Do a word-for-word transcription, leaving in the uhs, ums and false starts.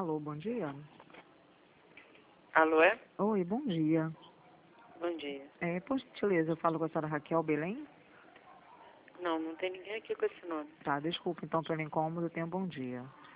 Alô, bom dia. Alô, é? Oi, bom dia. Bom dia. É, por gentileza, eu falo com a senhora Raquel Belém? Não, não tem ninguém aqui com esse nome. Tá, desculpa, então, pelo incômodo, tenha um bom dia.